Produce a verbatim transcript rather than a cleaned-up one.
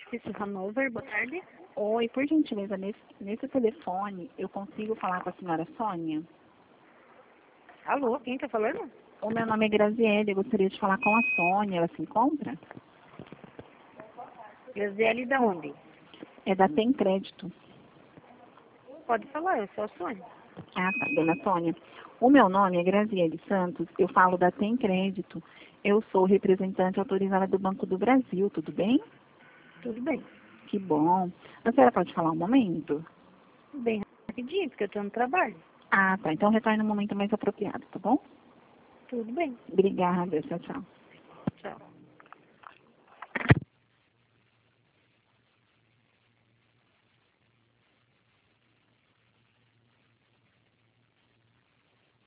Edifício Hanover, boa tarde. Oi, por gentileza, nesse, nesse telefone eu consigo falar com a senhora Sônia? Alô, quem tá falando? O meu nome é Graziele, eu gostaria de falar com a Sônia, ela se encontra? Graziele da onde? É da Tem Crédito. Pode falar, eu sou a Sônia. Ah, tá, dona Sônia. O meu nome é Graziele Santos, eu falo da Tem Crédito. Eu sou representante autorizada do Banco do Brasil, tudo bem? Tudo bem. Que bom. A senhora pode falar um momento? Bem rapidinho, porque eu tô no trabalho. Ah, tá, então retorne no momento mais apropriado, tá bom? Tudo bem. Obrigada, tchau, tchau.